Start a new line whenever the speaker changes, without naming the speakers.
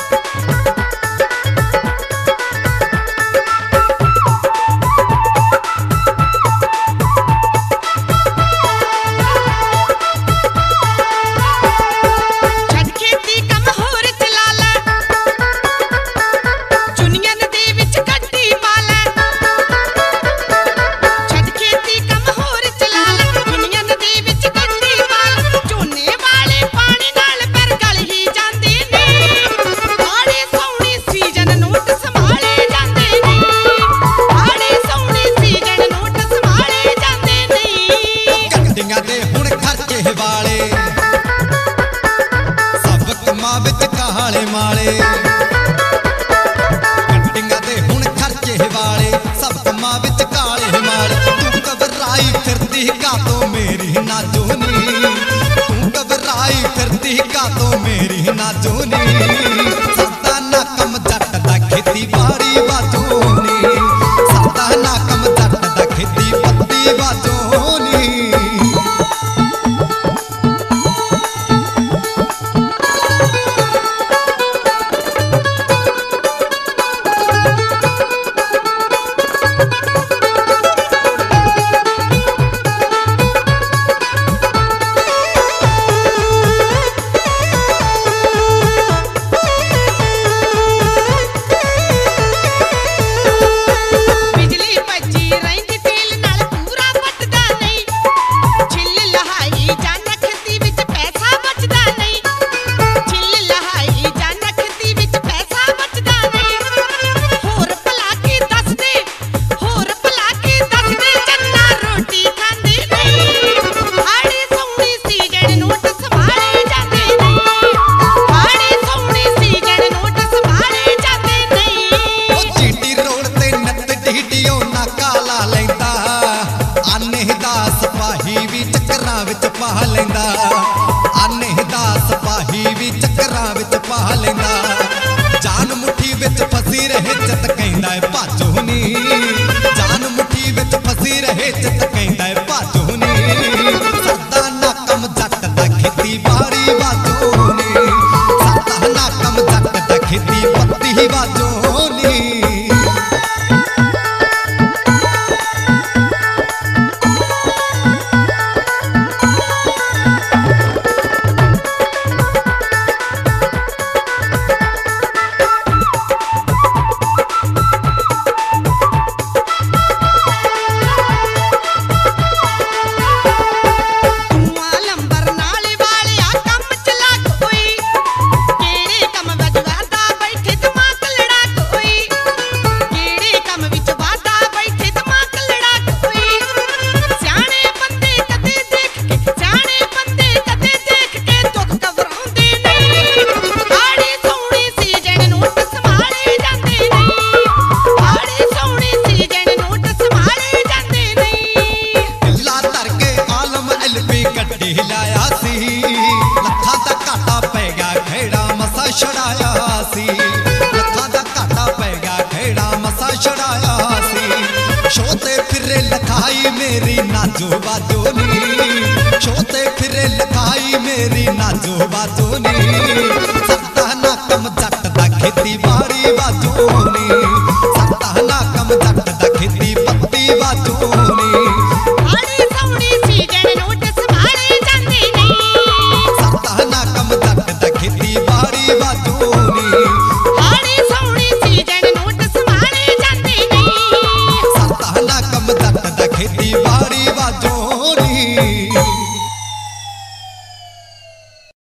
काले माले कट्टिंगा दे हुण खर्चे वाले सब कम्मां विच काले माले। तू घबराई फिरदी कातों मेरी नाजोनी, तू घबराई फिरदी कातों मेरी नाजोनी। सदा ना कम जट दा खेती बाड़ी बाजोनी, सदा ना कम जट दा खेती पत्ती बाजोनी। पा लैंदा आने दा सिपाही भी चक्करां विच पा लैंदा। जान मुट्ठी विच फसी रहे चित कहंदा है भाजो नी, जान मुट्ठी विच फसी रहे चित कहंदा है भाजो नी। सदा ना कम जट दा खेती बाड़ी बाजो नी, सदा ना कम जट दा खेती पत्ती बाजो नी। छड़ाया सी लखां दा घाटा पै गया खेड़ा मसा छड़ाया सी। शोते फिरे लखाई मेरी नाजो बाजो नी, शोते फिरे लखाई मेरी नाजो बाजो नी। सदा ना कम जट दा खेती बाड़ी बाजो नी, सदा ना कम जट दा खेती पत्ती बाजो नी। सदा ना कम जट दा खेती बाड़ी बाजो नी, सदा ना कम जट दा खेती बाड़ी बाजो नी।